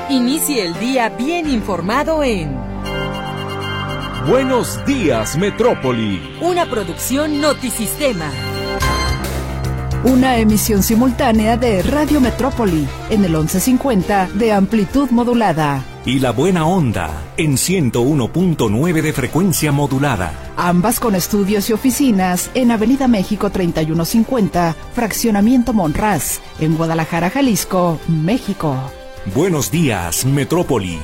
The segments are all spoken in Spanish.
Inicie el día bien informado en Buenos Días, Metrópoli. Una producción Notisistema. Una emisión simultánea de Radio Metrópoli en el 1150 de amplitud modulada. Y La Buena Onda en 101.9 de frecuencia modulada. Ambas con estudios y oficinas en Avenida México 3150, Fraccionamiento Monraz, en Guadalajara, Jalisco, México. Buenos días, Metrópoli.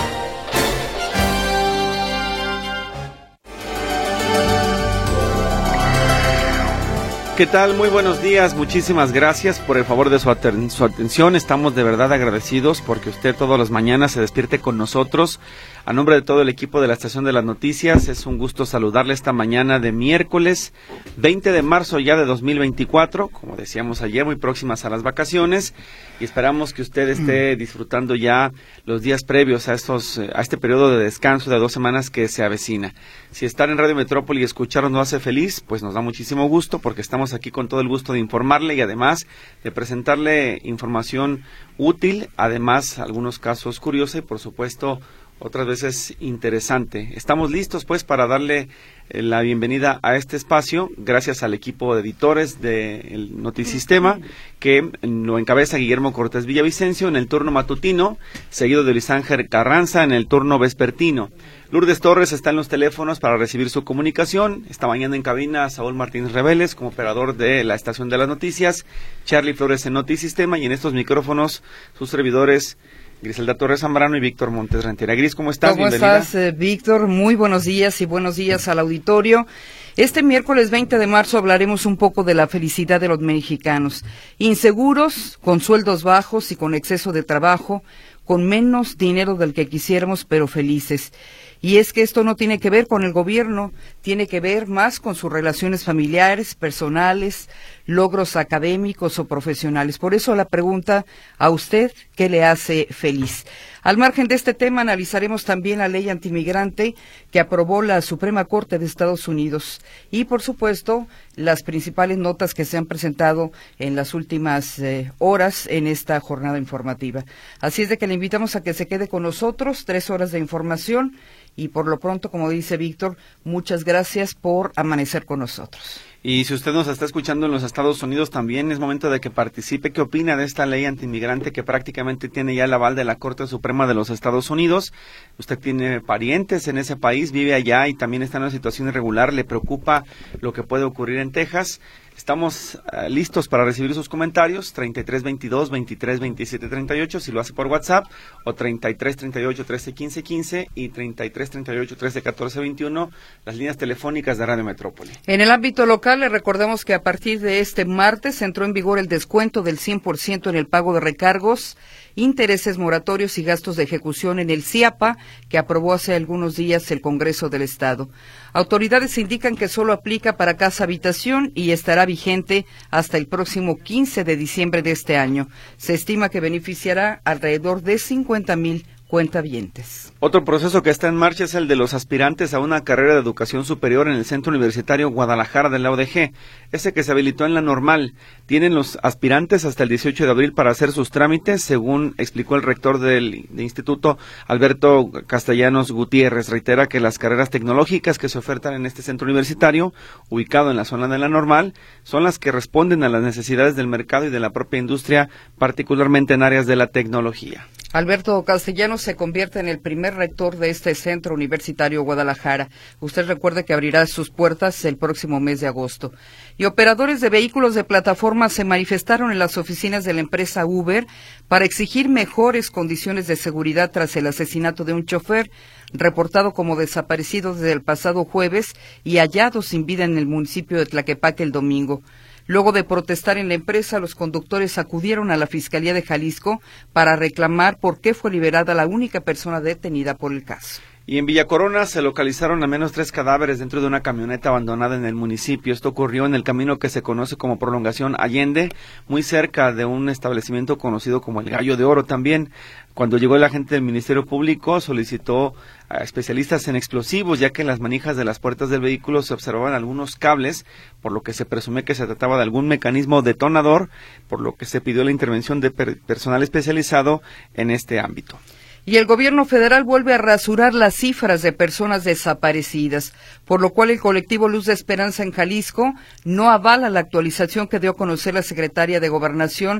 ¿Qué tal? Muy buenos días, muchísimas gracias por el favor de su atención. Estamos de verdad agradecidos porque usted todas las mañanas se despierte con nosotros. A nombre de todo el equipo de la Estación de las Noticias, es un gusto saludarle esta mañana de miércoles 20 de marzo ya de 2024, como decíamos ayer, muy próximas a las vacaciones, y esperamos que usted esté disfrutando ya los días previos a este periodo de descanso de 2 semanas que se avecina. Si estar en Radio Metrópoli y escucharnos nos hace feliz, pues nos da muchísimo gusto porque estamos aquí con todo el gusto de informarle y además de presentarle información útil, además algunos casos curiosos y por supuesto otras veces interesante. Estamos listos pues para darle la bienvenida a este espacio, gracias al equipo de editores del Notisistema, que lo encabeza Guillermo Cortés Villavicencio en el turno matutino, seguido de Luis Ángel Carranza en el turno vespertino. Lourdes Torres está en los teléfonos para recibir su comunicación. Esta mañana en cabina Saúl Martínez Reveles como operador de la Estación de las Noticias, Charlie Flores en Notisistema y en estos micrófonos sus servidores Griselda Torres Zambrano y Víctor Montes Rentería. Gris, ¿cómo estás? ¿Cómo Bienvenida. estás, Víctor? Muy buenos días y buenos días al auditorio. Este miércoles 20 de marzo hablaremos un poco de la felicidad de los mexicanos. Inseguros, con sueldos bajos y con exceso de trabajo, con menos dinero del que quisiéramos, pero felices. Y es que esto no tiene que ver con el gobierno, tiene que ver más con sus relaciones familiares, personales, logros académicos o profesionales. Por eso la pregunta a usted, ¿qué le hace feliz? Al margen de este tema, analizaremos también la ley antimigrante que aprobó la Suprema Corte de Estados Unidos y, por supuesto, las principales notas que se han presentado en las últimas horas en esta jornada informativa. Así es de que le invitamos a que se quede con nosotros, 3 horas de información y por lo pronto, como dice Víctor, muchas gracias por amanecer con nosotros. Y si usted nos está escuchando en los Estados Unidos, también es momento de que participe. ¿Qué opina de esta ley antimigrante que prácticamente tiene ya el aval de la Corte Suprema de los Estados Unidos? Usted tiene parientes en ese país, vive allá y también está en una situación irregular. ¿Le preocupa lo que puede ocurrir en Texas? Estamos listos para recibir sus comentarios, 3322-232738, si lo hace por WhatsApp, o 3338-131515 y 3338-131421, las líneas telefónicas de Radio Metrópoli. En el ámbito local, le recordamos que a partir de este martes entró en vigor el descuento del 100% en el pago de recargos, intereses moratorios y gastos de ejecución en el CIAPA, que aprobó hace algunos días el Congreso del Estado. Autoridades indican que solo aplica para casa-habitación y estará vigente hasta el próximo 15 de diciembre de este año. Se estima que beneficiará alrededor de 50,000 cuentavientes. Otro proceso que está en marcha es el de los aspirantes a una carrera de educación superior en el Centro Universitario Guadalajara de la UDG, ese que se habilitó en la normal. Tienen los aspirantes hasta el 18 de abril para hacer sus trámites, según explicó el rector del instituto, Alberto Castellanos Gutiérrez. Reitera que las carreras tecnológicas que se ofertan en este centro universitario, ubicado en la zona de la normal, son las que responden a las necesidades del mercado y de la propia industria, particularmente en áreas de la tecnología. Alberto Castellanos se convierte en el primer rector de este Centro Universitario Guadalajara. Usted recuerde que abrirá sus puertas el próximo mes de agosto. Y operadores de vehículos de plataforma se manifestaron en las oficinas de la empresa Uber para exigir mejores condiciones de seguridad tras el asesinato de un chofer reportado como desaparecido desde el pasado jueves y hallado sin vida en el municipio de Tlaquepaque el domingo. Luego de protestar en la empresa, los conductores acudieron a la Fiscalía de Jalisco para reclamar por qué fue liberada la única persona detenida por el caso. Y en Villa Corona se localizaron al menos 3 cadáveres dentro de una camioneta abandonada en el municipio. Esto ocurrió en el camino que se conoce como Prolongación Allende, muy cerca de un establecimiento conocido como el Gallo de Oro también. Cuando llegó el agente del Ministerio Público, solicitó a especialistas en explosivos, ya que en las manijas de las puertas del vehículo se observaban algunos cables, por lo que se presume que se trataba de algún mecanismo detonador, por lo que se pidió la intervención de personal especializado en este ámbito. Y el gobierno federal vuelve a rasurar las cifras de personas desaparecidas, por lo cual el colectivo Luz de Esperanza en Jalisco no avala la actualización que dio a conocer la secretaria de Gobernación,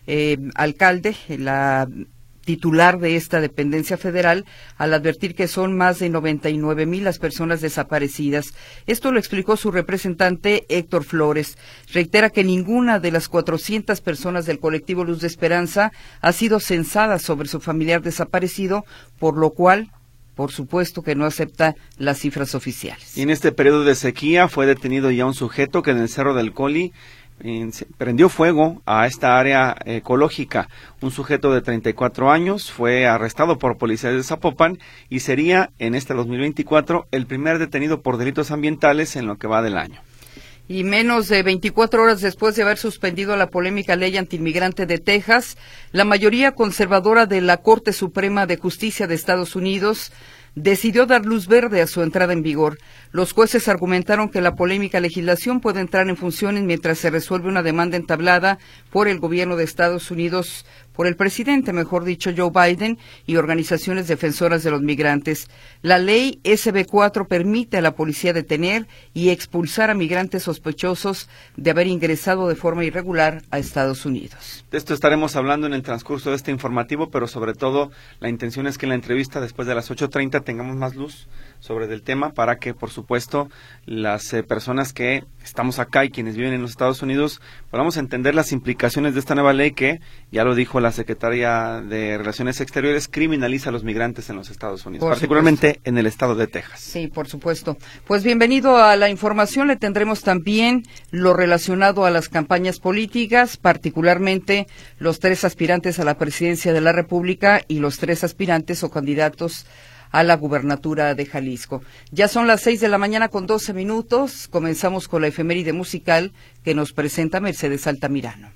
alcalde, la titular de esta dependencia federal, al advertir que son más de 99,000 las personas desaparecidas. Esto lo explicó su representante Héctor Flores. Reitera que ninguna de las 400 personas del colectivo Luz de Esperanza ha sido censada sobre su familiar desaparecido, por lo cual, por supuesto, que no acepta las cifras oficiales. Y en este periodo de sequía fue detenido ya un sujeto que en el Cerro del Coli prendió fuego a esta área ecológica. Un sujeto de 34 años fue arrestado por policías de Zapopan y sería en este 2024 el primer detenido por delitos ambientales en lo que va del año. Y menos de 24 horas después de haber suspendido la polémica ley antiinmigrante de Texas, la mayoría conservadora de la Corte Suprema de Justicia de Estados Unidos decidió dar luz verde a su entrada en vigor. Los jueces argumentaron que la polémica legislación puede entrar en funciones mientras se resuelve una demanda entablada por el gobierno de Estados Unidos, por el presidente, mejor dicho, Joe Biden, y organizaciones defensoras de los migrantes. La ley SB4 permite a la policía detener y expulsar a migrantes sospechosos de haber ingresado de forma irregular a Estados Unidos. De esto estaremos hablando en el transcurso de este informativo, pero sobre todo la intención es que en la entrevista después de las 8:30 tengamos más luz sobre el tema para que, por supuesto, las personas que estamos acá y quienes viven en los Estados Unidos podamos entender las implicaciones de esta nueva ley que, ya lo dijo la secretaria de Relaciones Exteriores, criminaliza a los migrantes en los Estados Unidos, particularmente en el estado de Texas. Sí, por supuesto. Pues bienvenido a la información. Le tendremos también lo relacionado a las campañas políticas, particularmente los 3 aspirantes a la presidencia de la República y los 3 aspirantes o candidatos a la gubernatura de Jalisco. Ya son las 6:12 a.m. Comenzamos con la efeméride musical que nos presenta Mercedes Altamirano.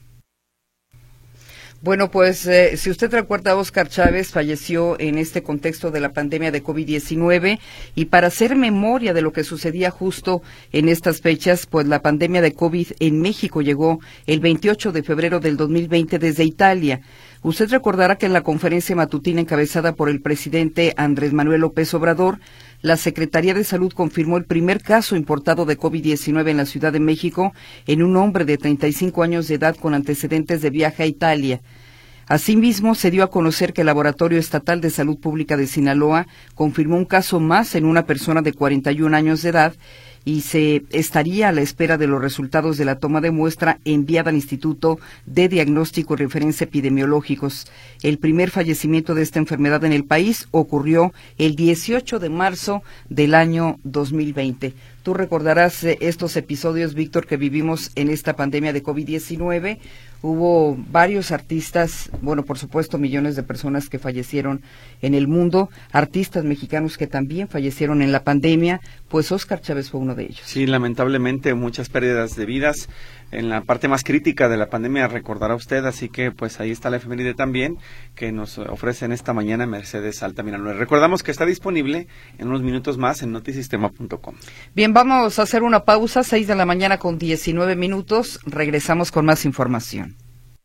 Bueno, pues si usted recuerda, Óscar Chávez falleció en este contexto de la pandemia de COVID-19 y para hacer memoria de lo que sucedía justo en estas fechas, pues la pandemia de COVID en México llegó el 28 de febrero del 2020 desde Italia. Usted recordará que en la conferencia matutina encabezada por el presidente Andrés Manuel López Obrador, la Secretaría de Salud confirmó el primer caso importado de COVID-19 en la Ciudad de México en un hombre de 35 años de edad con antecedentes de viaje a Italia. Asimismo, se dio a conocer que el Laboratorio Estatal de Salud Pública de Sinaloa confirmó un caso más en una persona de 41 años de edad y se estaría a la espera de los resultados de la toma de muestra enviada al Instituto de Diagnóstico y Referencia Epidemiológicos. El primer fallecimiento de esta enfermedad en el país ocurrió el 18 de marzo del año 2020. Tú recordarás estos episodios, Víctor, que vivimos en esta pandemia de COVID-19. Hubo varios artistas, bueno, por supuesto, millones de personas que fallecieron en el mundo, artistas mexicanos que también fallecieron en la pandemia, pues Óscar Chávez fue uno de ellos. Sí, lamentablemente muchas pérdidas de vidas en la parte más crítica de la pandemia, recordará usted, así que pues ahí está la efeméride también que nos ofrece en esta mañana Mercedes Altamirano. Recordamos que está disponible en unos minutos más en notisistema.com. Bien, vamos a hacer una pausa, 6:19 a.m, regresamos con más información.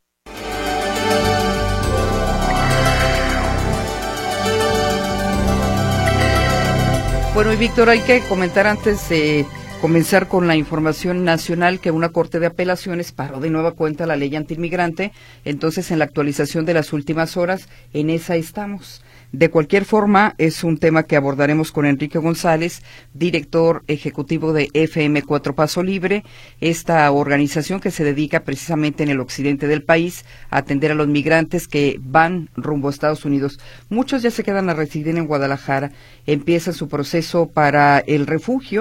Bueno, y Víctor, hay que comentar antes de comenzar con la información nacional que una corte de apelaciones paró de nueva cuenta la ley antiinmigrante. Entonces, en la actualización de las últimas horas, en esa estamos. De cualquier forma, es un tema que abordaremos con Enrique González, director ejecutivo de FM4 Paso Libre, esta organización que se dedica precisamente en el occidente del país a atender a los migrantes que van rumbo a Estados Unidos. Muchos ya se quedan a residir en Guadalajara, empiezan su proceso para el refugio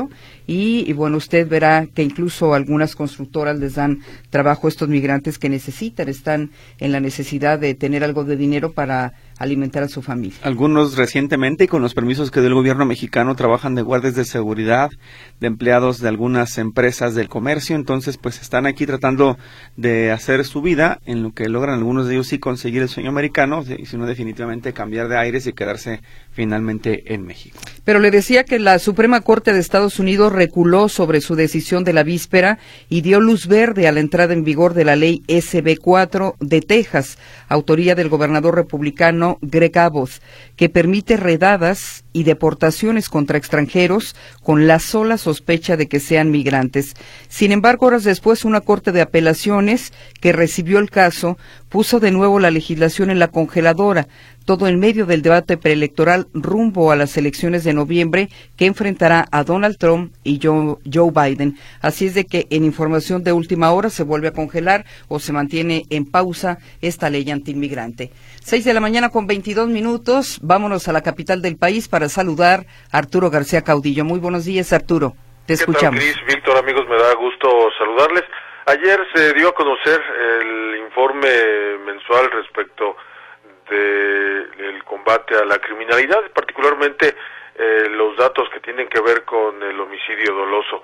y bueno, usted verá que incluso algunas constructoras les dan trabajo a estos migrantes que necesitan, están en la necesidad de tener algo de dinero para alimentar a su familia. Algunos recientemente, y con los permisos que dio el gobierno mexicano, trabajan de guardias de seguridad, de empleados de algunas empresas del comercio, entonces pues están aquí tratando de hacer su vida, en lo que logran algunos de ellos sí conseguir el sueño americano, y sino definitivamente cambiar de aires y quedarse finalmente en México. Pero le decía que la Suprema Corte de Estados Unidos reculó sobre su decisión de la víspera y dio luz verde a la entrada en vigor de la ley SB 4 de Texas, autoría del gobernador republicano Greg Abbott, que permite redadas y deportaciones contra extranjeros con la sola sospecha de que sean migrantes. Sin embargo, horas después, una corte de apelaciones que recibió el caso puso de nuevo la legislación en la congeladora, todo en medio del debate preelectoral rumbo a las elecciones de noviembre que enfrentará a Donald Trump y Joe Biden. Así es de que en información de última hora se vuelve a congelar o se mantiene en pausa esta ley antiinmigrante. 6:22 a.m. Vámonos a la capital del país para saludar a Arturo García Caudillo. Muy buenos días, Arturo. Te escuchamos. ¿Qué tal, Cris? Víctor, amigos, me da gusto saludarles. Ayer se dio a conocer el informe mensual respecto del combate a la criminalidad, particularmente los datos que tienen que ver con el homicidio doloso.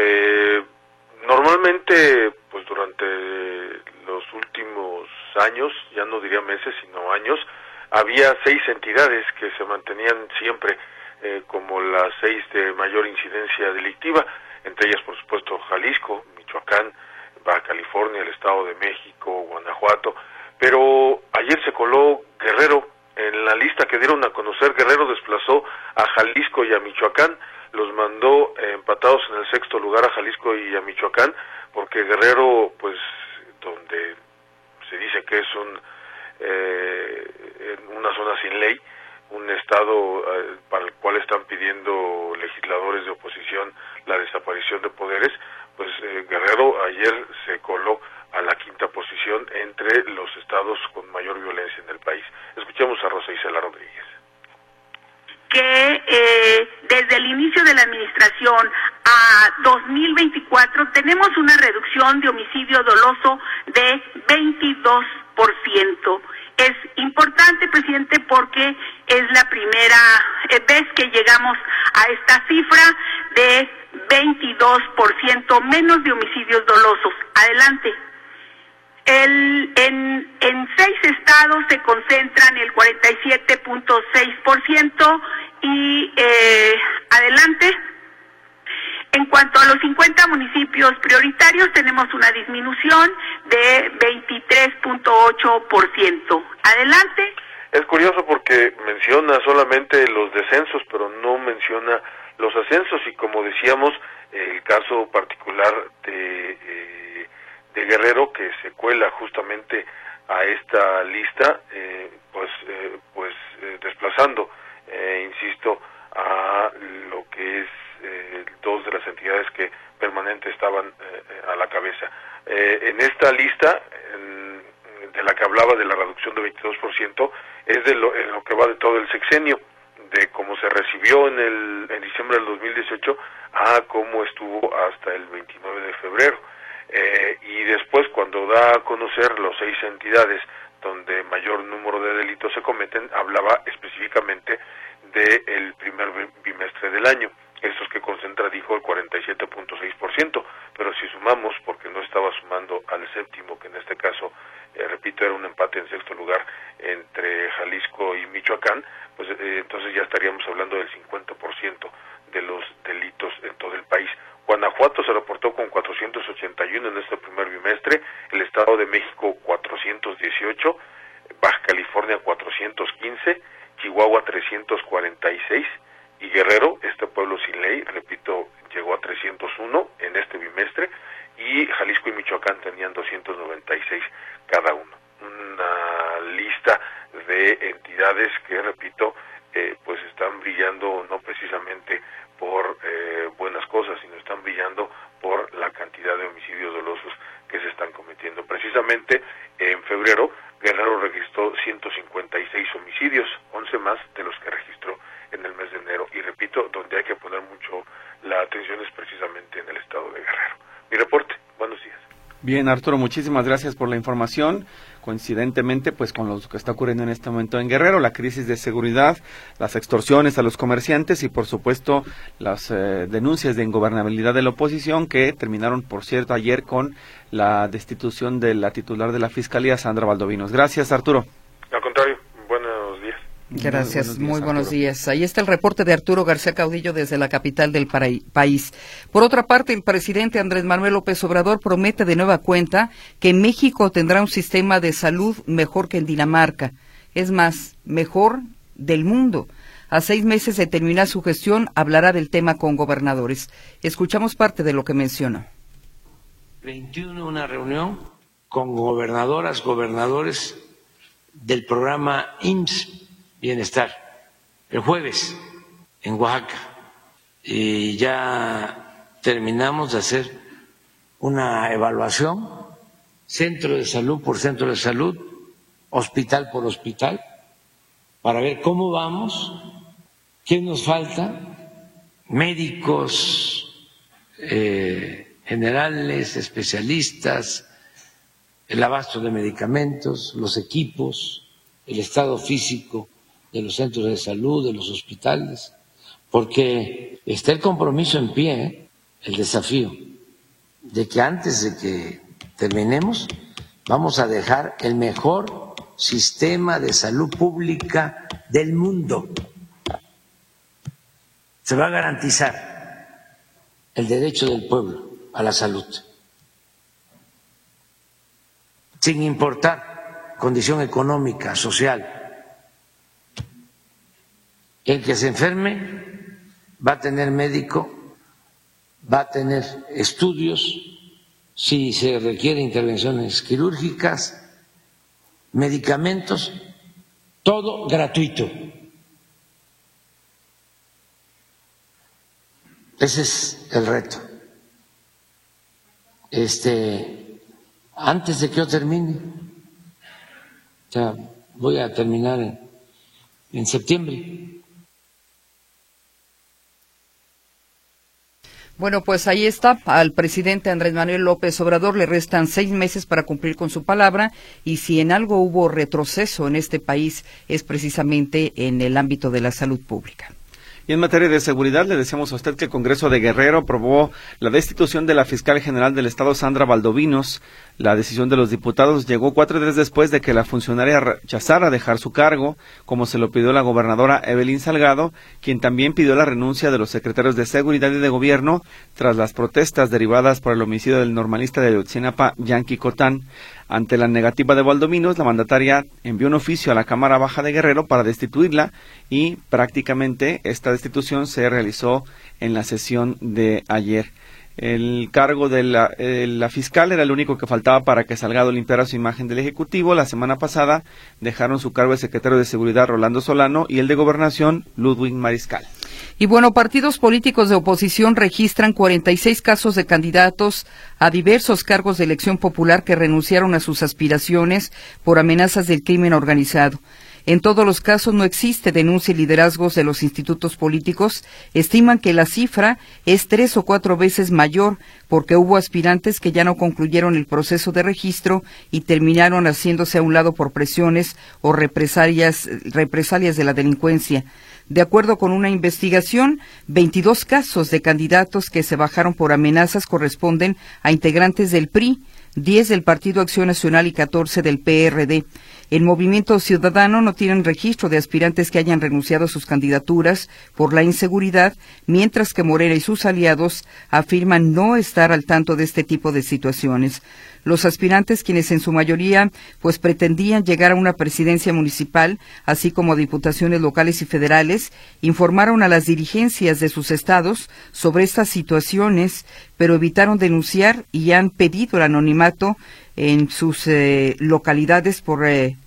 Normalmente, pues durante los últimos años, ya no diría meses, sino años, había 6 entidades que se mantenían siempre como las 6 de mayor incidencia delictiva, entre ellas, por supuesto, Jalisco, Michoacán, Baja California, el Estado de México, Guanajuato, pero ayer se coló Guerrero en la lista que dieron a conocer. Guerrero desplazó a Jalisco y a Michoacán, los mandó empatados en el 6º lugar a Jalisco y a Michoacán, porque Guerrero, pues, donde se dice que es una zona sin ley, un estado para el cual están pidiendo legisladores de oposición la desaparición de poderes, pues Guerrero ayer se coló a la 5ª posición entre los estados con mayor violencia en el país. Escuchemos a Rosa Isela Rodríguez. Que desde el inicio de la administración a 2024 tenemos una reducción de homicidio doloso de 22%. Es importante, presidente, porque es la primera vez que llegamos a esta cifra de 22% menos de homicidios dolosos. Adelante. En 6 estados se concentran el 47.6% y adelante. En cuanto a los 50 municipios prioritarios, tenemos una disminución de 23.8%. Adelante. Es curioso porque menciona solamente los descensos, pero no menciona los ascensos, y como decíamos, el caso particular de Guerrero, que se cuela justamente a esta lista, desplazando, insisto, a lo que es 2 de las entidades que permanente estaban a la cabeza. En esta lista, de la que hablaba de la reducción de 22%, es en lo que va de todo el sexenio, de cómo se recibió en diciembre del 2018 a cómo estuvo hasta el 29 de febrero. Y después, cuando da a conocer los 6 entidades donde mayor número de delitos se cometen, hablaba específicamente del primer bimestre del año. Estos que concentra, dijo, el 47.6%, pero si sumamos, porque no estaba sumando al 7º, que en este caso, repito, era un empate en 6º lugar entre Jalisco y Michoacán, pues entonces ya estaríamos hablando del 50% de los delitos en todo el país. Guanajuato se reportó con 481 en este primer bimestre, el Estado de México 418, Baja California 415, Chihuahua 346, y Guerrero, este pueblo sin ley, repito, llegó a 301 en este bimestre, y Jalisco y Michoacán tenían 296 cada uno. Una lista de entidades que, repito, pues están brillando no precisamente por buenas cosas, sino están brillando por la cantidad de homicidios dolosos que se están cometiendo. Precisamente en febrero, Guerrero registró 156 homicidios, 11 más de los que registró en el mes de enero. Y repito, donde hay que poner mucho la atención es precisamente en el estado de Guerrero. Mi reporte, buenos días. Bien, Arturo, muchísimas gracias por la información. Coincidentemente, pues con lo que está ocurriendo en este momento en Guerrero, la crisis de seguridad, las extorsiones a los comerciantes y, por supuesto, las denuncias de ingobernabilidad de la oposición que terminaron, por cierto, ayer con la destitución de la titular de la Fiscalía, Sandra Valdovinos. Gracias, Arturo. Al contrario, buenos días. Gracias, muy buenos días. Ahí está el reporte de Arturo García Caudillo desde la capital del país. Por otra parte, el presidente Andrés Manuel López Obrador promete de nueva cuenta que México tendrá un sistema de salud mejor que en Dinamarca. Es más, mejor del mundo. A 6 meses de terminar su gestión, hablará del tema con gobernadores. Escuchamos parte de lo que mencionó. 21, una reunión con gobernadoras, gobernadores del programa IMSS Bienestar, el jueves en Oaxaca, y ya terminamos de hacer una evaluación, centro de salud por centro de salud, hospital por hospital, para ver cómo vamos, qué nos falta, médicos generales, especialistas, el abasto de medicamentos, los equipos, el estado físico de los centros de salud, de los hospitales, porque está el compromiso en pie, el desafío, de que antes de que terminemos vamos a dejar el mejor sistema de salud pública del mundo. Se va a garantizar el derecho del pueblo a la salud, sin importar condición económica, social. El que se enferme va a tener médico, va a tener estudios, si se requiere intervenciones quirúrgicas, medicamentos, todo gratuito. Ese es el reto. Antes de que yo termine, o sea, voy a terminar en septiembre. Bueno, pues ahí está. Al presidente Andrés Manuel López Obrador le restan 6 meses para cumplir con su palabra, y si en algo hubo retroceso en este país es precisamente en el ámbito de la salud pública. Y en materia de seguridad, le decíamos a usted que el Congreso de Guerrero aprobó la destitución de la fiscal general del Estado, Sandra Valdovinos. La decisión de los diputados llegó 4 días después de que la funcionaria rechazara dejar su cargo, como se lo pidió la gobernadora Evelyn Salgado, quien también pidió la renuncia de los secretarios de Seguridad y de Gobierno tras las protestas derivadas por el homicidio del normalista de Ayotzinapa, Yanqui Cotán. Ante la negativa de Valdovinos, la mandataria envió un oficio a la Cámara Baja de Guerrero para destituirla, y prácticamente esta destitución se realizó en la sesión de ayer. El cargo de la fiscal era el único que faltaba para que Salgado limpiara su imagen del Ejecutivo. La semana pasada dejaron su cargo el secretario de Seguridad, Rolando Solano, y el de Gobernación, Ludwig Mariscal. Y bueno, partidos políticos de oposición registran 46 casos de candidatos a diversos cargos de elección popular que renunciaron a sus aspiraciones por amenazas del crimen organizado. En todos los casos no existe denuncia y liderazgos de los institutos políticos. Estiman que la cifra es 3 o 4 veces mayor, porque hubo aspirantes que ya no concluyeron el proceso de registro y terminaron haciéndose a un lado por presiones o represalias de la delincuencia. De acuerdo con una investigación, 22 casos de candidatos que se bajaron por amenazas corresponden a integrantes del PRI, 10 del Partido Acción Nacional y 14 del PRD. El Movimiento Ciudadano no tienen registro de aspirantes que hayan renunciado a sus candidaturas por la inseguridad, mientras que Morena y sus aliados afirman no estar al tanto de este tipo de situaciones. Los aspirantes, quienes en su mayoría pues pretendían llegar a una presidencia municipal, así como a diputaciones locales y federales, informaron a las dirigencias de sus estados sobre estas situaciones, pero evitaron denunciar y han pedido el anonimato en sus localidades por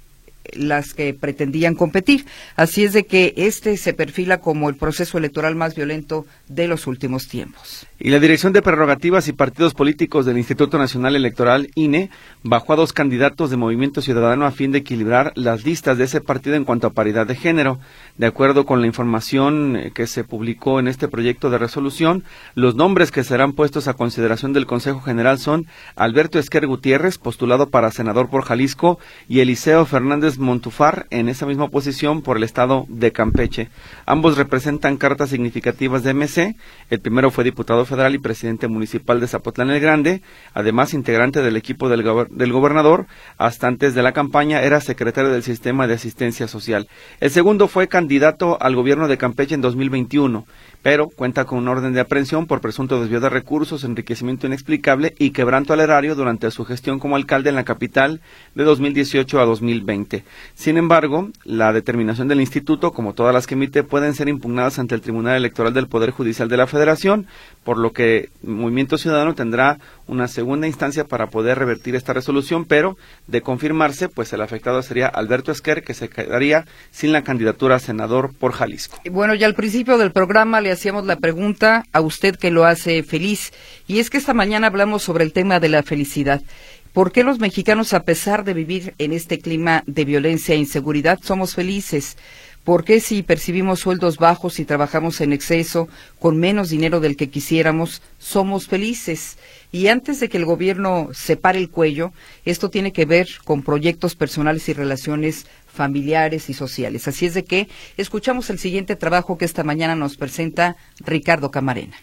las que pretendían competir. Así es de que este se perfila como el proceso electoral más violento de los últimos tiempos. Y la Dirección de Prerrogativas y Partidos Políticos del Instituto Nacional Electoral, INE, bajó a 2 candidatos de Movimiento Ciudadano a fin de equilibrar las listas de ese partido en cuanto a paridad de género. De acuerdo con la información que se publicó en este proyecto de resolución, los nombres que serán puestos a consideración del Consejo General son Alberto Esquer Gutiérrez, postulado para senador por Jalisco, y Eliseo Fernández Montufar, en esa misma posición por el estado de Campeche. Ambos representan cartas significativas de MC. El primero fue diputado federal y presidente municipal de Zapotlán el Grande, además integrante del equipo del gobernador. Hasta antes de la campaña era secretario del Sistema de Asistencia Social. El segundo fue candidato al gobierno de Campeche en 2021, pero cuenta con una orden de aprehensión por presunto desvío de recursos, enriquecimiento inexplicable y quebranto al erario durante su gestión como alcalde en la capital de 2018 a 2020. Sin embargo, la determinación del instituto, como todas las que emite, pueden ser impugnadas ante el Tribunal Electoral del Poder Judicial de la Federación, por lo que Movimiento Ciudadano tendrá una segunda instancia para poder revertir esta resolución, pero de confirmarse, pues el afectado sería Alberto Esquer, que se quedaría sin la candidatura a senador por Jalisco. Bueno, ya al principio del programa le hacíamos la pregunta a usted que lo hace feliz, y es que esta mañana hablamos sobre el tema de la felicidad. ¿Por qué los mexicanos, a pesar de vivir en este clima de violencia e inseguridad, somos felices? ¿Por qué si percibimos sueldos bajos y trabajamos en exceso, con menos dinero del que quisiéramos, somos felices? Y antes de que el gobierno se pare el cuello, esto tiene que ver con proyectos personales y relaciones familiares y sociales. Así es de que escuchamos el siguiente trabajo que esta mañana nos presenta Ricardo Camarena.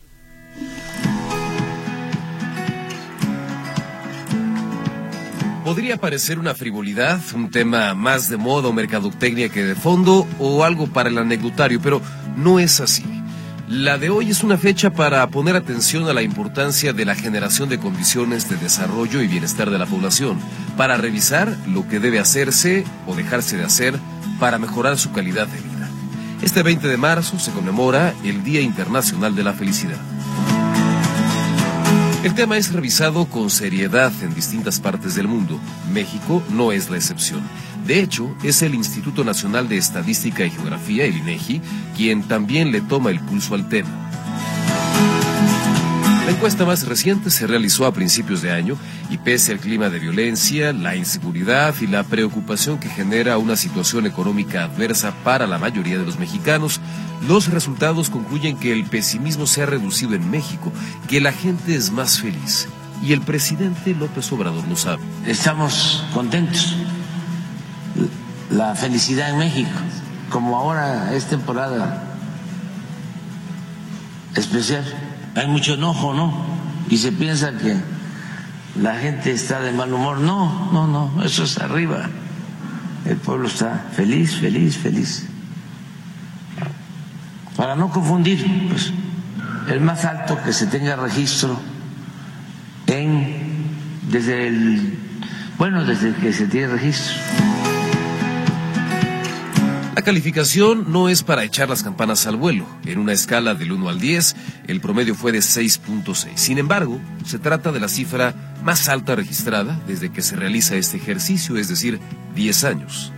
Podría parecer una frivolidad, un tema más de moda o mercadotecnia que de fondo, o algo para el anecdotario, pero no es así. La de hoy es una fecha para poner atención a la importancia de la generación de condiciones de desarrollo y bienestar de la población, para revisar lo que debe hacerse o dejarse de hacer para mejorar su calidad de vida. Este 20 de marzo se conmemora el Día Internacional de la Felicidad. El tema es revisado con seriedad en distintas partes del mundo. México no es la excepción. De hecho, es el Instituto Nacional de Estadística y Geografía, el INEGI, quien también le toma el pulso al tema. La encuesta más reciente se realizó a principios de año y pese al clima de violencia, la inseguridad y la preocupación que genera una situación económica adversa para la mayoría de los mexicanos, los resultados concluyen que el pesimismo se ha reducido en México, que la gente es más feliz y el presidente López Obrador lo sabe. Estamos contentos. La felicidad en México, como ahora es temporada especial, hay mucho enojo, ¿no? Y se piensa que la gente está de mal humor. No, eso es arriba. El pueblo está feliz, feliz, feliz. Para no confundir, pues, el más alto que se tenga registro desde que se tiene registro. La calificación no es para echar las campanas al vuelo. En una escala del 1 al 10, el promedio fue de 6.6. Sin embargo, se trata de la cifra más alta registrada desde que se realiza este ejercicio, es decir, 10 años.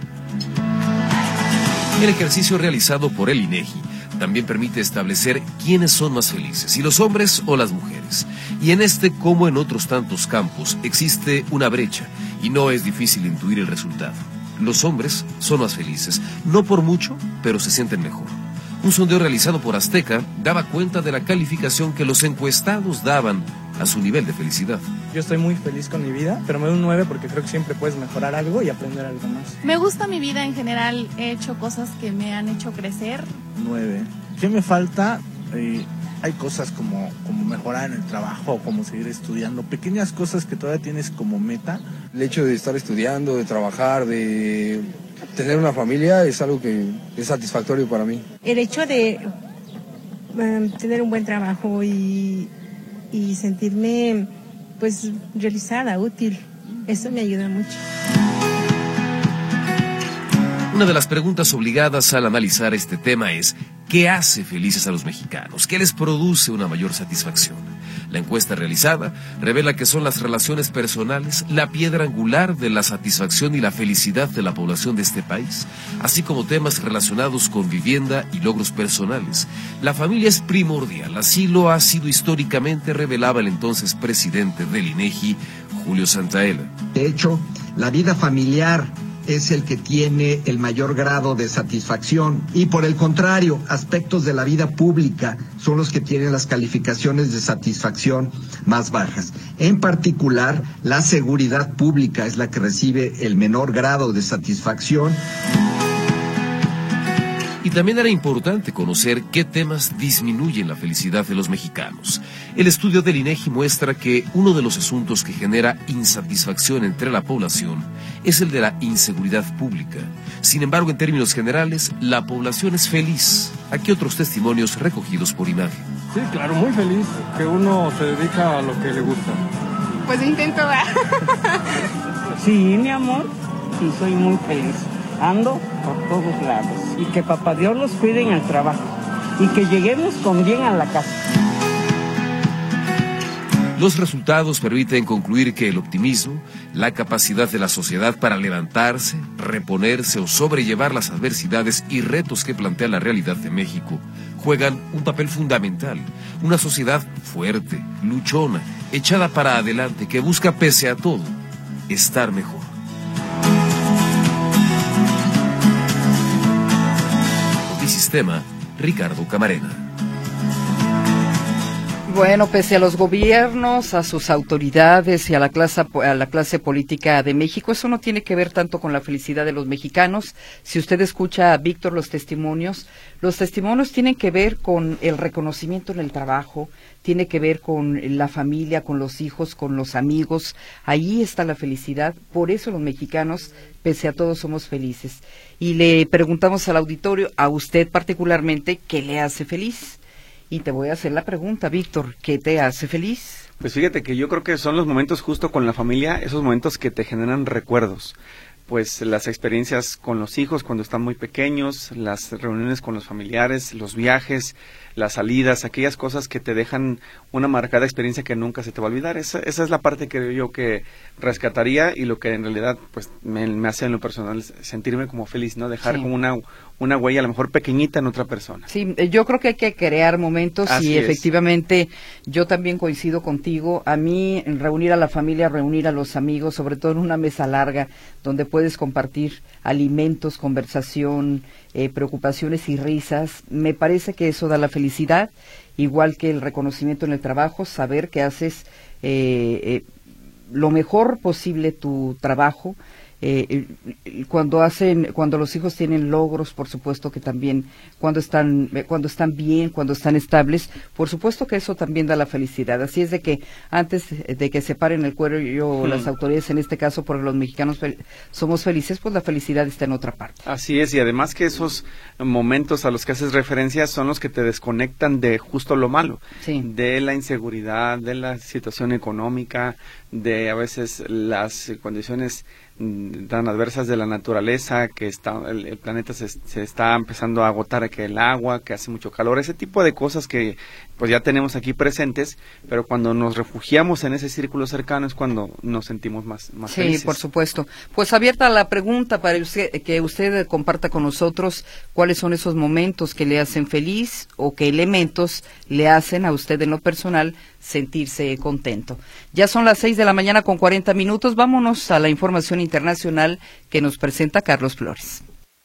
El ejercicio realizado por el INEGI también permite establecer quiénes son más felices, si los hombres o las mujeres. Y en este, como en otros tantos campos, existe una brecha y no es difícil intuir el resultado. Los hombres son más felices, no por mucho, pero se sienten mejor. Un sondeo realizado por Azteca daba cuenta de la calificación que los encuestados daban a su nivel de felicidad. Yo estoy muy feliz con mi vida, pero me doy un 9 porque creo que siempre puedes mejorar algo y aprender algo más. Me gusta mi vida en general, he hecho cosas que me han hecho crecer. 9. ¿Qué me falta? Hay cosas como mejorar en el trabajo, como seguir estudiando, pequeñas cosas que todavía tienes como meta. El hecho de estar estudiando, de trabajar, de tener una familia es algo que es satisfactorio para mí. El hecho de tener un buen trabajo y sentirme pues realizada, útil, eso me ayuda mucho. Una de las preguntas obligadas al analizar este tema es ¿qué hace felices a los mexicanos? ¿Qué les produce una mayor satisfacción? La encuesta realizada revela que son las relaciones personales la piedra angular de la satisfacción y la felicidad de la población de este país, así como temas relacionados con vivienda y logros personales. La familia es primordial, así lo ha sido históricamente, revelaba el entonces presidente del INEGI, Julio Santaella. De hecho, la vida familiar es el que tiene el mayor grado de satisfacción y por el contrario, aspectos de la vida pública son los que tienen las calificaciones de satisfacción más bajas. En particular, la seguridad pública es la que recibe el menor grado de satisfacción. Y también era importante conocer qué temas disminuyen la felicidad de los mexicanos. El estudio del INEGI muestra que uno de los asuntos que genera insatisfacción entre la población es el de la inseguridad pública. Sin embargo, en términos generales, la población es feliz. Aquí otros testimonios recogidos por Imagen. Sí, claro, muy feliz, que uno se dedica a lo que le gusta. Pues intento, Sí, mi amor, sí, soy muy feliz. Ando por todos lados y que papá Dios los cuide en el trabajo y que lleguemos con bien a la casa. Los resultados permiten concluir que el optimismo, la capacidad de la sociedad para levantarse, reponerse o sobrellevar las adversidades y retos que plantea la realidad de México, juegan un papel fundamental. Una sociedad fuerte, luchona, echada para adelante, que busca pese a todo estar mejor. Sistema, Ricardo Camarena. Bueno, pese a los gobiernos, a sus autoridades y a la clase política de México, eso no tiene que ver tanto con la felicidad de los mexicanos. Si usted escucha a Víctor los testimonios tienen que ver con el reconocimiento en el trabajo, tiene que ver con la familia, con los hijos, con los amigos. Ahí está la felicidad. Por eso los mexicanos, pese a todo, somos felices. Y le preguntamos al auditorio, a usted particularmente, ¿qué le hace feliz? Y te voy a hacer la pregunta, Víctor, ¿qué te hace feliz? Pues fíjate que yo creo que son los momentos justo con la familia, esos momentos que te generan recuerdos. Pues las experiencias con los hijos cuando están muy pequeños, las reuniones con los familiares, los viajes, las salidas, aquellas cosas que te dejan una marcada experiencia que nunca se te va a olvidar. Esa es la parte que yo que rescataría y lo que en realidad pues me hace en lo personal sentirme como feliz, ¿no? Dejar como una huella a lo mejor pequeñita en otra persona. Sí, yo creo que hay que crear momentos. Así y efectivamente yo también coincido contigo. A mí reunir a la familia, reunir a los amigos, sobre todo en una mesa larga donde puedes compartir alimentos, conversación, preocupaciones y risas, me parece que eso da la felicidad, igual que el reconocimiento en el trabajo, saber que haces lo mejor posible tu trabajo. Cuando los hijos tienen logros, por supuesto que también cuando están bien, cuando están estables, por supuesto que eso también da la felicidad. Así es de que antes de que se paren el cuello las autoridades, en este caso porque los mexicanos somos felices, pues la felicidad está en otra parte. Así es, y además que esos momentos a los que haces referencia son los que te desconectan de justo lo malo, de la inseguridad, de la situación económica, de a veces las condiciones tan adversas de la naturaleza, que el planeta se está empezando a agotar, que el agua, que hace mucho calor, ese tipo de cosas que pues ya tenemos aquí presentes, pero cuando nos refugiamos en ese círculo cercano es cuando nos sentimos más felices. Sí, por supuesto. Pues abierta la pregunta para que usted comparta con nosotros cuáles son esos momentos que le hacen feliz o qué elementos le hacen a usted en lo personal sentirse contento. Ya son las 6:40 a.m. Vámonos a la información internacional que nos presenta Carlos Flores.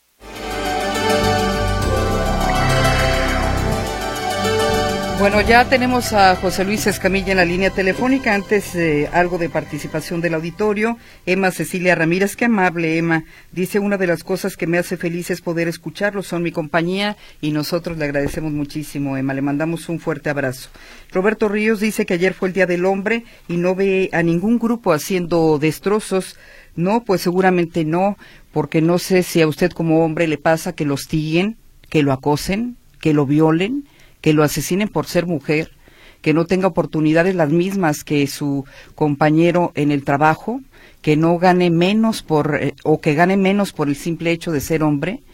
Bueno, ya tenemos a José Luis Escamilla en la línea telefónica. Antes, algo de participación del auditorio. Emma Cecilia Ramírez, qué amable, Emma. Dice, una de las cosas que me hace feliz es poder escucharlos, son mi compañía y nosotros le agradecemos muchísimo, Emma. Le mandamos un fuerte abrazo. Roberto Ríos dice que ayer fue el Día del Hombre y no ve a ningún grupo haciendo destrozos. No, pues seguramente no, porque no sé si a usted como hombre le pasa que lo hostiguen, que lo acosen, que lo violen, que lo asesinen por ser mujer, que no tenga oportunidades las mismas que su compañero en el trabajo, que no gane menos o que gane menos por el simple hecho de ser hombre,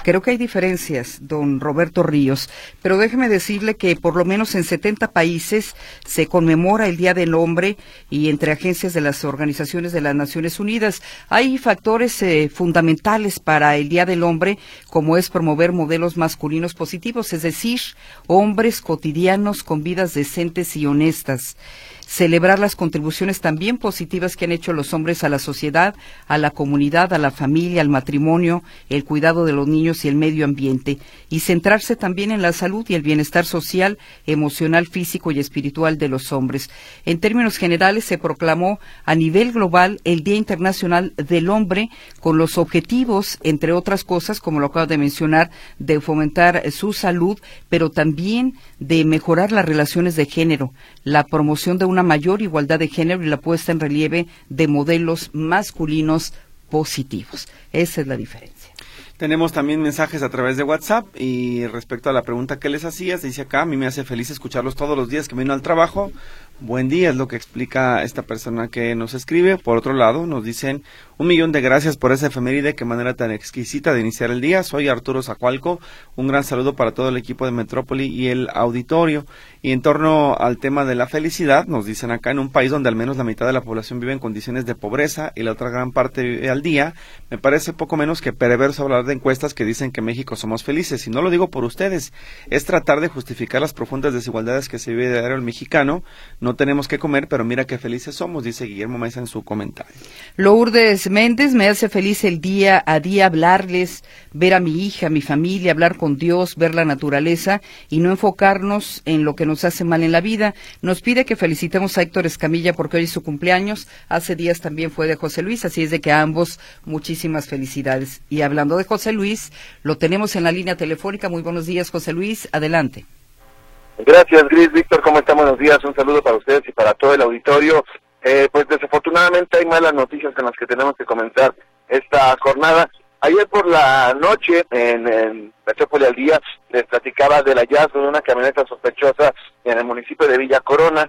Creo que hay diferencias, don Roberto Ríos, pero déjeme decirle que por lo menos en 70 países se conmemora el Día del Hombre y entre agencias de las organizaciones de las Naciones Unidas hay factores fundamentales para el Día del Hombre, como es promover modelos masculinos positivos, es decir, hombres cotidianos con vidas decentes y honestas. Celebrar las contribuciones también positivas que han hecho los hombres a la sociedad, a la comunidad, a la familia, al matrimonio, el cuidado de los niños y el medio ambiente, y centrarse también en la salud y el bienestar social, emocional, físico y espiritual de los hombres. En términos generales, se proclamó a nivel global el Día Internacional del Hombre con los objetivos, entre otras cosas, como lo acabo de mencionar, de fomentar su salud, pero también de mejorar las relaciones de género, la promoción de una mayor igualdad de género y la puesta en relieve de modelos masculinos positivos. Esa es la diferencia. Tenemos también mensajes a través de WhatsApp y respecto a la pregunta que les hacías, dice acá, a mí me hace feliz escucharlos todos los días que vino al trabajo. Buen día, es lo que explica esta persona que nos escribe. Por otro lado, nos dicen 1,000,000 de gracias por esa efeméride, qué manera tan exquisita de iniciar el día. Soy Arturo Zacualco, un gran saludo para todo el equipo de Metrópoli y el auditorio. Y en torno al tema de la felicidad, nos dicen acá, en un país donde al menos la mitad de la población vive en condiciones de pobreza y la otra gran parte vive al día, me parece poco menos que perverso hablar de encuestas que dicen que en México somos felices. Y no lo digo por ustedes, es tratar de justificar las profundas desigualdades que se vive de diario el mexicano. No tenemos que comer, pero mira qué felices somos, dice Guillermo Mesa en su comentario. Lourdes Méndez, me hace feliz el día a día hablarles, ver a mi hija, a mi familia, hablar con Dios, ver la naturaleza y no enfocarnos en lo que nos hace mal en la vida. Nos pide que felicitemos a Héctor Escamilla porque hoy es su cumpleaños, hace días también fue de José Luis, así es de que a ambos muchísimas felicidades. Y hablando de José Luis, lo tenemos en la línea telefónica. Muy buenos días, José Luis, adelante. Gracias, Gris. Víctor, ¿cómo están? Buenos días. Un saludo para ustedes y para todo el auditorio. Pues desafortunadamente hay malas noticias con las que tenemos que comenzar esta jornada. Ayer por la noche, en Metrópoli al Día, les platicaba del hallazgo de una camioneta sospechosa en el municipio de Villa Corona,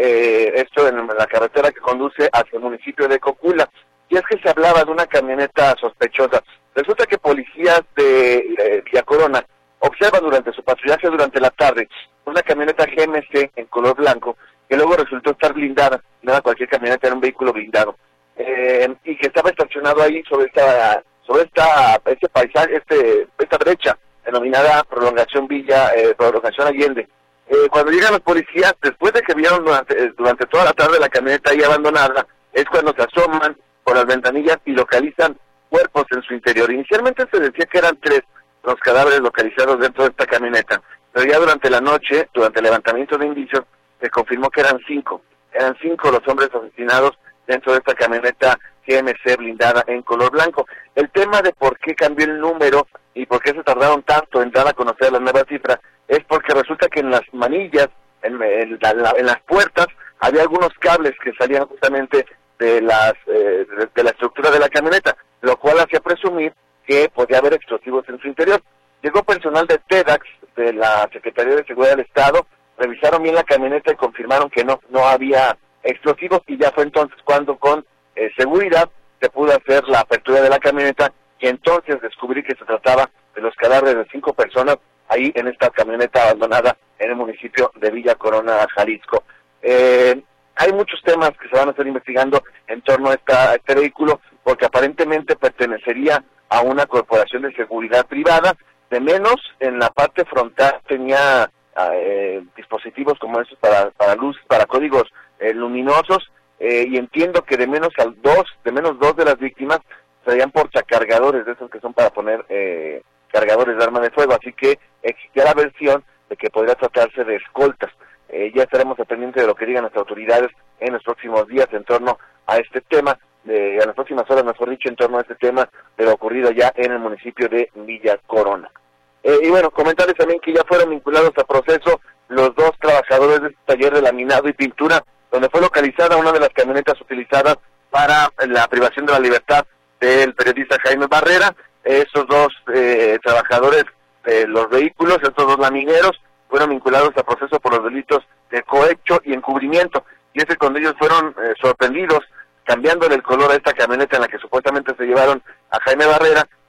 esto en la carretera que conduce hacia el municipio de Cocula. Y es que se hablaba de una camioneta sospechosa. Resulta que policías de Villa Corona observan durante su patrullaje durante la tarde una camioneta GMC en color blanco que luego resultó estar blindada, no era cualquier camioneta, era un vehículo blindado, y que estaba estacionado ahí sobre este paisaje, esta brecha denominada Prolongación Allende. Cuando llegan los policías, después de que vieron durante toda la tarde la camioneta ahí abandonada, es cuando se asoman por las ventanillas y localizan cuerpos en su interior. Inicialmente se decía que eran 3 los cadáveres localizados dentro de esta camioneta, pero ya durante la noche, durante el levantamiento de indicios, se confirmó que eran 5. Eran 5 los hombres asesinados dentro de esta camioneta GMC blindada en color blanco. El tema de por qué cambió el número y por qué se tardaron tanto en dar a conocer la nueva cifra es porque resulta que en las manillas, en las puertas, había algunos cables que salían justamente de la estructura de la camioneta, lo cual hacía presumir que podía haber explosivos en su interior. Llegó personal de TEDx, de la Secretaría de Seguridad del Estado, revisaron bien la camioneta y confirmaron que no había explosivos, y ya fue entonces cuando con seguridad se pudo hacer la apertura de la camioneta y entonces descubrí que se trataba de los cadáveres de 5 personas ahí en esta camioneta abandonada en el municipio de Villa Corona, Jalisco. Hay muchos temas que se van a estar investigando en torno a este vehículo, porque aparentemente pertenecería a una corporación de seguridad privada. De menos, en la parte frontal tenía dispositivos como esos para luz, para códigos luminosos, y entiendo que de menos 2 de las víctimas serían portacargadores, de esos que son para poner cargadores de arma de fuego, así que existía la versión de que podría tratarse de escoltas. Ya estaremos pendientes de lo que digan las autoridades en los próximos días en torno a este tema, a las próximas horas, mejor dicho, en torno a este tema de lo ocurrido ya en el municipio de Villa Corona. Y bueno, comentarles también que ya fueron vinculados a proceso los 2 trabajadores de este taller de laminado y pintura, donde fue localizada una de las camionetas utilizadas para la privación de la libertad del periodista Jaime Barrera. Esos 2 trabajadores de los vehículos, estos 2 lamineros, fueron vinculados a proceso por los delitos de cohecho y encubrimiento. Y es que cuando ellos fueron sorprendidos cambiándole el color a esta camioneta en la que supuestamente se llevaron a Jaime Barrera,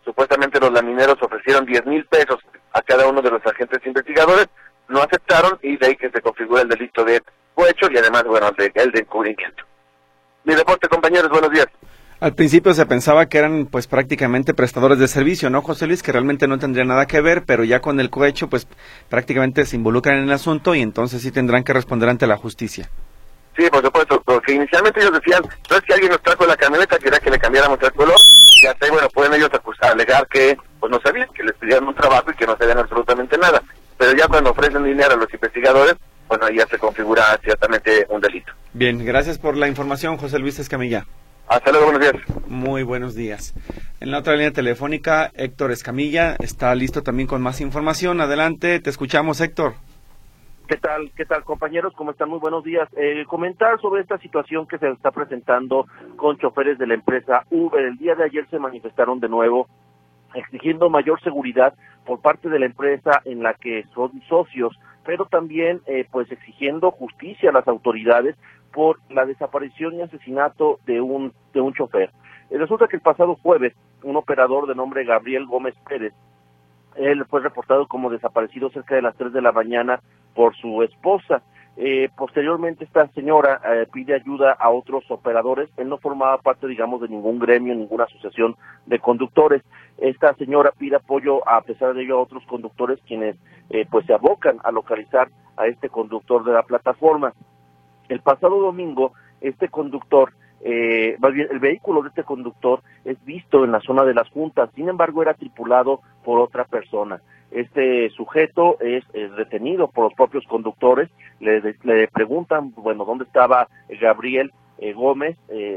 Supuestamente los lamineros ofrecieron 10,000 pesos a cada uno de los agentes investigadores, no aceptaron y de ahí que se configura el delito de cohecho y además, bueno, el de encubrimiento. Mi reporte, compañeros, buenos días. Al principio se pensaba que eran pues prácticamente prestadores de servicio, ¿no, José Luis? Que realmente no tendría nada que ver, pero ya con el cohecho pues prácticamente se involucran en el asunto y entonces sí tendrán que responder ante la justicia. Sí, por supuesto, porque inicialmente ellos decían, no es que alguien nos trajo la camioneta, quería que le cambiáramos el color, y hasta ahí, bueno, pueden ellos alegar que pues no sabían, que les pidieron un trabajo y que no sabían absolutamente nada, pero ya cuando ofrecen dinero a los investigadores, bueno, ya se configura ciertamente un delito. Bien, gracias por la información, José Luis Escamilla. Hasta luego, buenos días. Muy buenos días. En la otra línea telefónica, Héctor Escamilla está listo también con más información. Adelante, te escuchamos, Héctor. ¿Qué tal, compañeros? ¿Cómo están? Muy buenos días. Comentar sobre esta situación que se está presentando con choferes de la empresa Uber. El día de ayer se manifestaron de nuevo exigiendo mayor seguridad por parte de la empresa en la que son socios, pero también pues exigiendo justicia a las autoridades por la desaparición y asesinato de un chofer. Resulta que el pasado jueves, un operador de nombre Gabriel Gómez Pérez, él fue reportado como desaparecido cerca de las 3 de la mañana por su esposa. Posteriormente esta señora pide ayuda a otros operadores. Él no formaba parte, digamos, de ningún gremio, ninguna asociación de conductores. Esta señora pide apoyo, a pesar de ello, a otros conductores quienes pues se abocan a localizar a este conductor de la plataforma. El pasado domingo, este conductor, más bien el vehículo de este conductor es visto en la zona de las juntas, sin embargo era tripulado por otra persona. Este sujeto es detenido por los propios conductores, le preguntan, bueno, dónde estaba Gabriel Gómez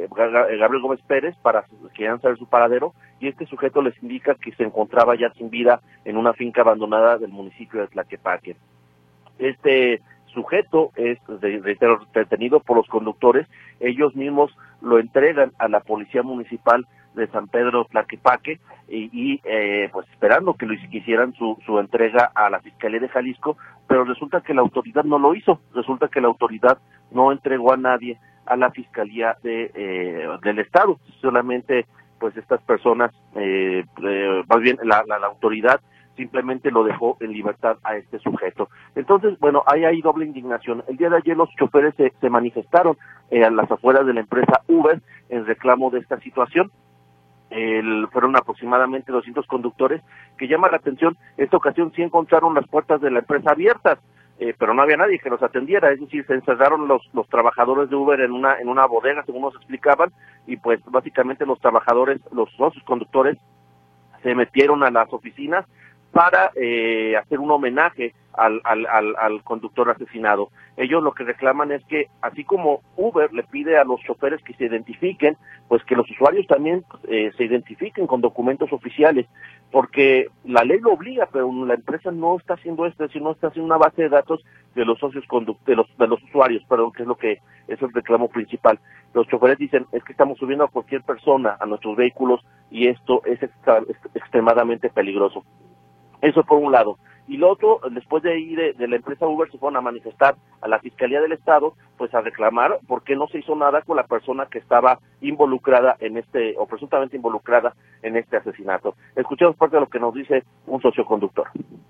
Pérez para que quieran saber su paradero, y este sujeto les indica que se encontraba ya sin vida en una finca abandonada del municipio de Tlaquepaque. Este sujeto es detenido por los conductores, ellos mismos lo entregan a la Policía Municipal de San Pedro Tlaquepaque y pues esperando que hicieran su entrega a la Fiscalía de Jalisco, pero resulta que la autoridad no lo hizo, resulta que la autoridad no entregó a nadie a la Fiscalía del Estado, solamente pues estas personas, más bien la autoridad simplemente lo dejó en libertad a este sujeto. Entonces, bueno, ahí hay doble indignación. El día de ayer los choferes se manifestaron a las afueras de la empresa Uber en reclamo de esta situación. Fueron aproximadamente 200 conductores que llama la atención. Esta ocasión sí encontraron las puertas de la empresa abiertas, pero no había nadie que los atendiera, es decir, se encerraron los trabajadores de Uber en una bodega, según nos explicaban, y pues básicamente los trabajadores, los socios conductores, se metieron a las oficinas para hacer un homenaje al conductor asesinado. Ellos lo que reclaman es que, así como Uber le pide a los choferes que se identifiquen, pues que los usuarios también se identifiquen con documentos oficiales, porque la ley lo obliga, pero la empresa no está haciendo esto, es decir, no está haciendo una base de datos de los socios de los usuarios, perdón, que es el reclamo principal. Los choferes dicen, es que estamos subiendo a cualquier persona a nuestros vehículos y esto es extremadamente peligroso. Eso por un lado. Y lo otro, después de ahí de la empresa Uber se fueron a manifestar a la Fiscalía del Estado, pues a reclamar por qué no se hizo nada con la persona que estaba involucrada o presuntamente involucrada en este asesinato. Escuchemos parte de lo que nos dice un socioconductor.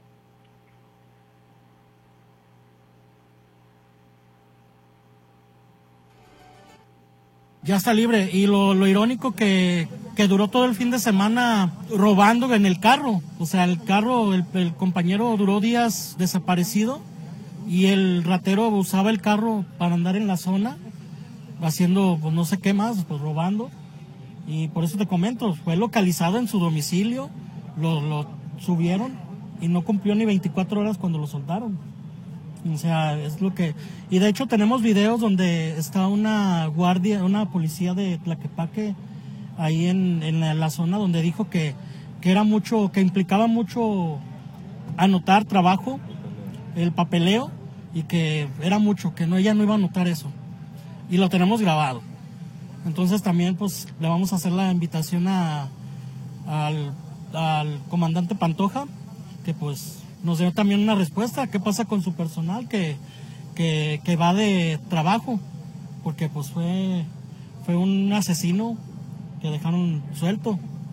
Ya está libre, y lo irónico que duró todo el fin de semana robando en el carro. O sea, el carro, el compañero duró días desaparecido y el ratero usaba el carro para andar en la zona haciendo pues no sé qué más, pues robando. Y por eso te comento, fue localizado en su domicilio, lo subieron y no cumplió ni 24 horas cuando lo soltaron. O sea, es lo que... Y de hecho tenemos videos donde está una policía de Tlaquepaque ahí en la zona donde dijo que era mucho, que implicaba mucho anotar trabajo, el papeleo, y que era mucho, que ella no iba a anotar eso. Y lo tenemos grabado. Entonces también pues le vamos a hacer la invitación al comandante Pantoja, que pues nos dio también una respuesta, qué pasa con su personal que va de trabajo, porque pues fue un asesino que dejaron suelto.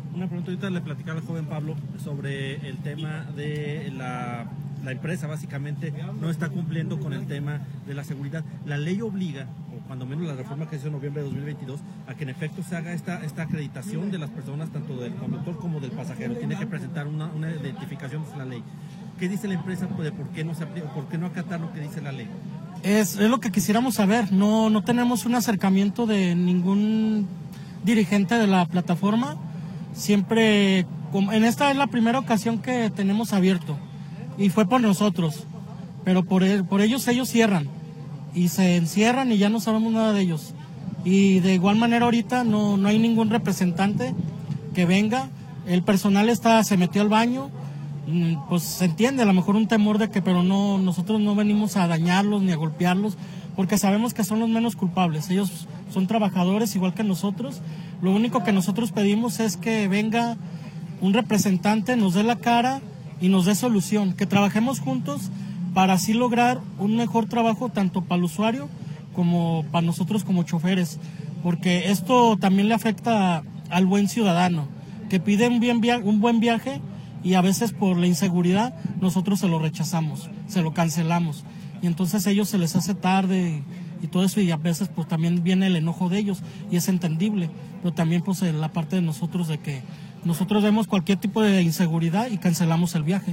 Una pregunta, ahorita le platicaba al joven Pablo sobre el tema de la empresa, básicamente no está cumpliendo con el tema de la seguridad. La ley obliga, o cuando menos la reforma que se hizo en noviembre de 2022, a que en efecto se haga esta acreditación de las personas, tanto del conductor como del pasajero. Tiene que presentar una identificación de la ley. ¿Qué dice la empresa de por qué no se aplica, por qué no acatar lo que dice la ley? Es lo que quisiéramos saber. No tenemos un acercamiento de ningún dirigente de la plataforma. Siempre, en esta es la primera ocasión que tenemos abierto y fue por nosotros, pero por ellos cierran y se encierran y ya no sabemos nada de ellos. Y de igual manera ahorita no hay ningún representante que venga. El personal se metió al baño. Pues se entiende a lo mejor un temor de que, pero nosotros no venimos a dañarlos ni a golpearlos, porque sabemos que son los menos culpables. Ellos son trabajadores igual que nosotros. Lo único que nosotros pedimos es que venga un representante, nos dé la cara y nos dé solución, que trabajemos juntos para así lograr un mejor trabajo tanto para el usuario como para nosotros como choferes, porque esto también le afecta al buen ciudadano que pide un buen viaje y a veces por la inseguridad nosotros se lo rechazamos, se lo cancelamos y entonces a ellos se les hace tarde y todo eso, y a veces pues también viene el enojo de ellos y es entendible, pero también pues la parte de nosotros de que nosotros vemos cualquier tipo de inseguridad y cancelamos el viaje.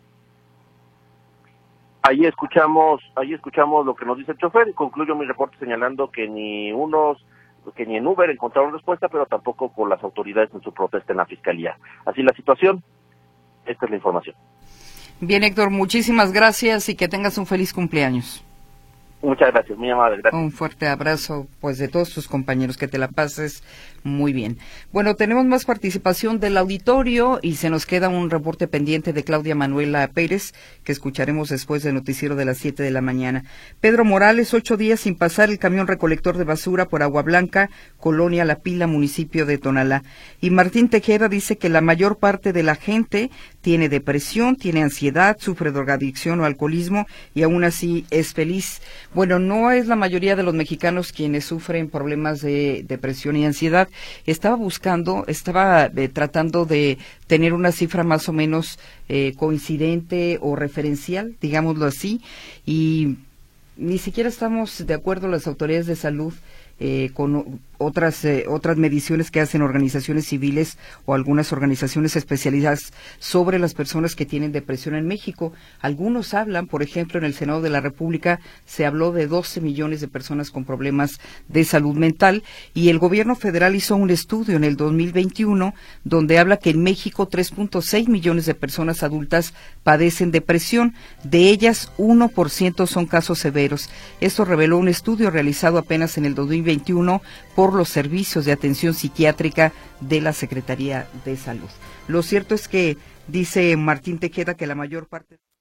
Ahí escuchamos lo que nos dice el chofer y concluyo mi reporte señalando que ni en Uber encontraron respuesta, pero tampoco con las autoridades en su protesta en la fiscalía. Así la situación. Esta es la información. Bien, Héctor, muchísimas gracias y que tengas un feliz cumpleaños. Muchas gracias, muy amable, gracias. Un fuerte abrazo, pues, de todos tus compañeros, que te la pases muy bien. Bueno, tenemos más participación del auditorio y se nos queda un reporte pendiente de Claudia Manuela Pérez, que escucharemos después del noticiero de las 7 de la mañana. Pedro Morales, 8 días sin pasar el camión recolector de basura por Agua Blanca, Colonia La Pila, municipio de Tonalá. Y Martín Tejeda dice que la mayor parte de la gente tiene depresión, tiene ansiedad, sufre drogadicción o alcoholismo y aún así es feliz. Bueno, no es la mayoría de los mexicanos quienes sufren problemas de depresión y ansiedad. Estaba tratando de tener una cifra más o menos coincidente o referencial, digámoslo así, y ni siquiera estamos de acuerdo las autoridades de salud con otras mediciones que hacen organizaciones civiles o algunas organizaciones especializadas sobre las personas que tienen depresión en México. Algunos hablan, por ejemplo, en el Senado de la República se habló de 12 millones de personas con problemas de salud mental, y el gobierno federal hizo un estudio en el 2021 donde habla que en México 3.6 millones de personas adultas padecen depresión, de ellas 1% son casos severos. Esto reveló un estudio realizado apenas en el 2021 por los servicios de atención psiquiátrica de la Secretaría de Salud. Lo cierto es que dice Martín Tejeda que la mayor parte